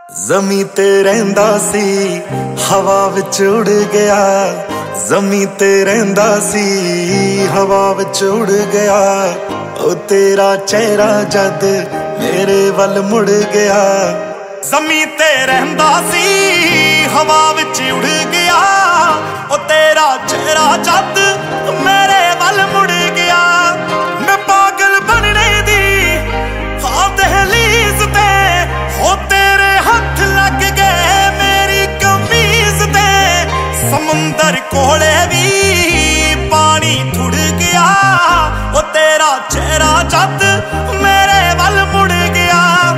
ज़मीं ते रहिंदा सी हवा विच उड़ गया। ज़मीं ते रहिंदा सी हवा विच उड़ गया। ओ तेरा चेहरा जद मेरे वल मुड़ गया। ज़मीं ते रहिंदा सी हवा विच उड़ गया। ओ तेरा चेहरा जद मेरे वल मुड़ गया। मैं पागल बनने दी हाँ दहलीज ते हो तेरे हाथ लग गए मेरी कमीज ते। समुंदर कोले भी पानी थुड़ गया। ओ तेरा चेहरा जद मेरे वल मुड़ गया।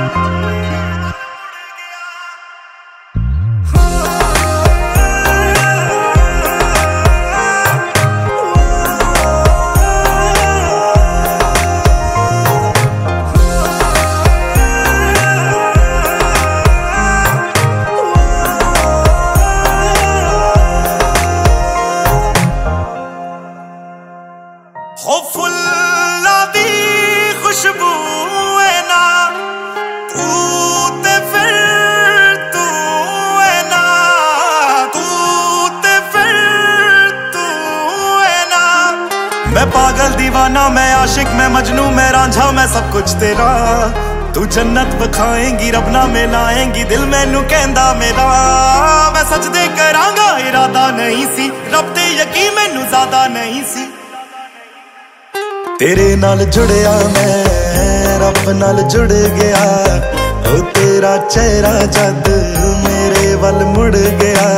हो फुल्लां दी खुशबू है ना तू ते फिर तू है ना। तू ते फिर तू है ना। मैं पागल दीवाना मैं आशिक मैं मजनू मैं रांझा मैं सब कुछ तेरा। तू जन्नत बखाएंगी रब ना मिलाएंगी दिल मैनू कहंदा मेरा। मैं सच दे करांगा इरादा नहीं सी रब ते यकीन मैनू ज्यादा नहीं सी। तेरे नाल जुड़िया मैं रब नाल जुड़ गया। ओ तेरा चेहरा जद मेरे वल मुड़ गया।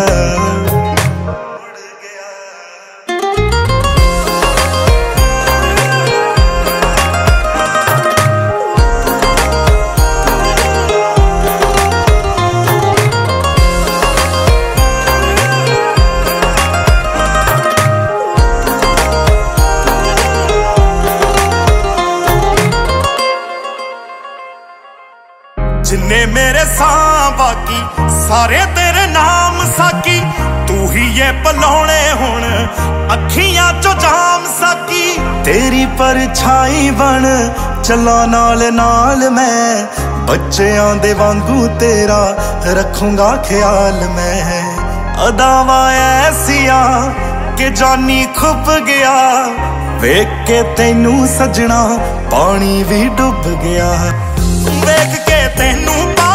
जिन्ने मेरे सां बाकी सारे तेरे नाम साकी। तू ही ये पलौने हुण अखियां चो जाम साकी। तेरी परछाई बन चला नाल नाल मैं बच्चेआं दे वांगू तेरा रखूंगा ख्याल मैं। अदावां ऐसियां कि जानी खुप गया। वेख के तैनू सजना पानी भी डुब गया। वेख के तैनू